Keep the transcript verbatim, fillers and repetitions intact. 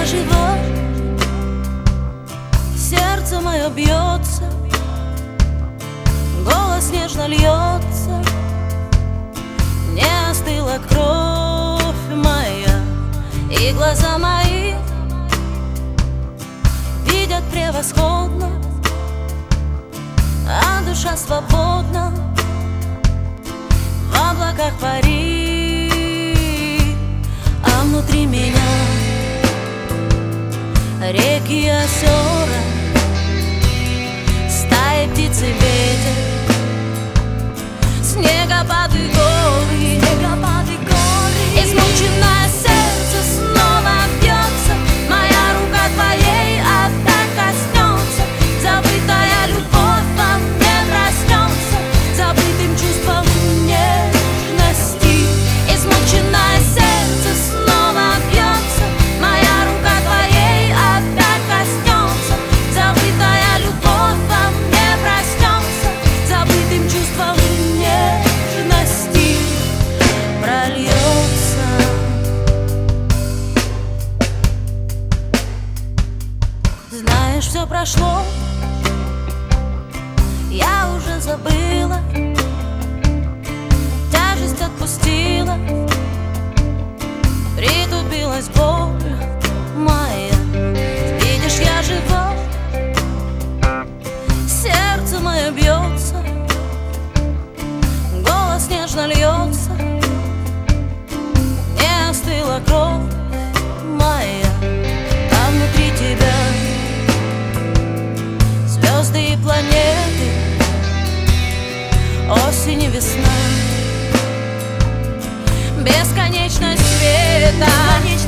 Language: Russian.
жива, сердце мое бьется, голос нежно льется, не остыла кровь моя, и глаза мои видят превосходно, а душа свободна в облаках пари, а внутри меня реки и озера, стаи птиц и ветер, снегопады горы, снегопады горы. Измученное сердце снова бьется, моя рука твоей опять коснется, забытая любовь во мне проснется, забытым чувством нежности. Измученное сердце снова бьется, моя рука твоей опять коснется, забытая любовь во мне проснется, забытым чувством нежности прольется. Знаешь, все прошло, я уже забыла, тяжесть отпустила, притупилась боль моя. Видишь, я жива, сердце мое бьется, голос нежно льется, не остыла кровь моя, а внутри тебя звезды и планеты, осень и весна, бесконечность света.